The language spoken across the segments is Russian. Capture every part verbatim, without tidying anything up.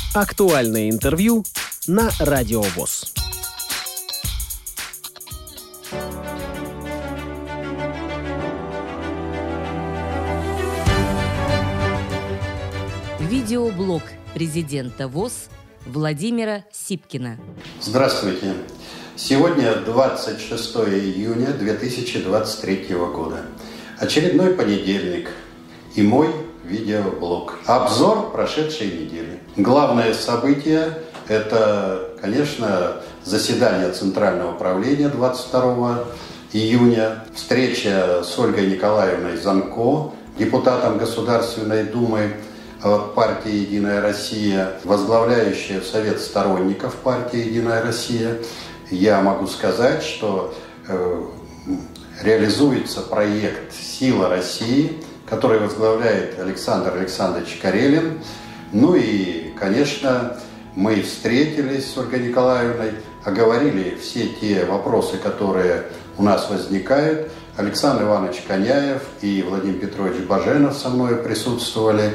Актуальное интервью на Радио ВОС. Видеоблог президента ВОС Владимира Сипкина. Здравствуйте. Сегодня двадцать шестое июня две тысячи двадцать третьего года. Очередной понедельник и мой видеоблог. Обзор прошедшей недели. Главное событие – это, конечно, заседание Центрального правления двадцать второго июня, встреча с Ольгой Николаевной Занко, депутатом Государственной Думы от партии «Единая Россия», возглавляющая Совет сторонников партии «Единая Россия». Я могу сказать, что э, реализуется проект «Сила России», который возглавляет Александр Александрович Карелин. Ну и, конечно, мы встретились с Ольгой Николаевной, оговорили все те вопросы, которые у нас возникают. Александр Иванович Коняев и Владимир Петрович Баженов со мной присутствовали.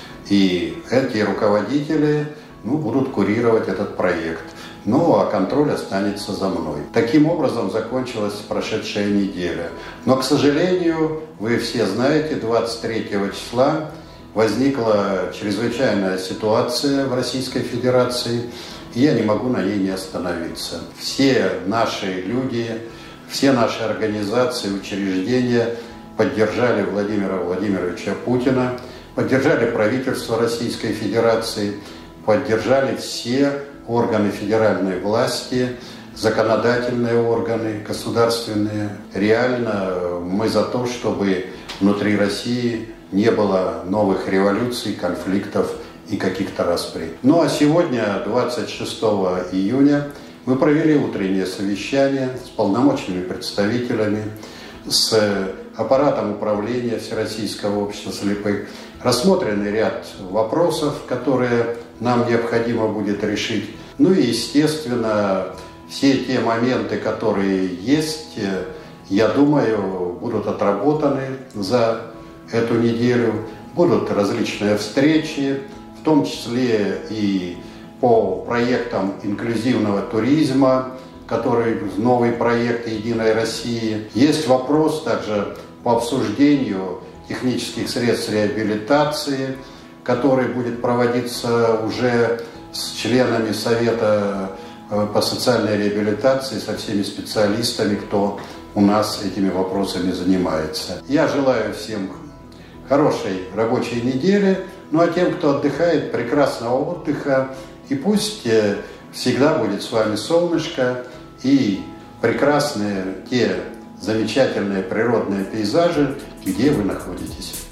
И эти руководители ну, будут курировать этот проект. Ну, а контроль останется за мной. Таким образом закончилась прошедшая неделя. Но, к сожалению, вы все знаете, двадцать третьего числа возникла чрезвычайная ситуация в Российской Федерации, и я не могу на ней не остановиться. Все наши люди, все наши организации, учреждения поддержали Владимира Владимировича Путина, поддержали правительство Российской Федерации, поддержали все органы федеральной власти, законодательные органы, государственные. Реально мы за то, чтобы внутри России не было новых революций, конфликтов и каких-то распри. Ну а сегодня, двадцать шестого июня, мы провели утреннее совещание с полномочными представителями, с аппаратом управления Всероссийского общества слепых. Рассмотренный ряд вопросов, которые нам необходимо будет решить. Ну и, естественно, все те моменты, которые есть, я думаю, будут отработаны за эту неделю. Будут различные встречи, в том числе и по проектам инклюзивного туризма, который новый проект «Единой России». Есть вопрос также по обсуждению технических средств реабилитации, который будет проводиться уже с членами Совета по социальной реабилитации, со всеми специалистами, кто у нас этими вопросами занимается. Я желаю всем хорошей рабочей недели, ну а тем, кто отдыхает, прекрасного отдыха, и пусть всегда будет с вами солнышко и прекрасные те замечательные природные пейзажи, где вы находитесь.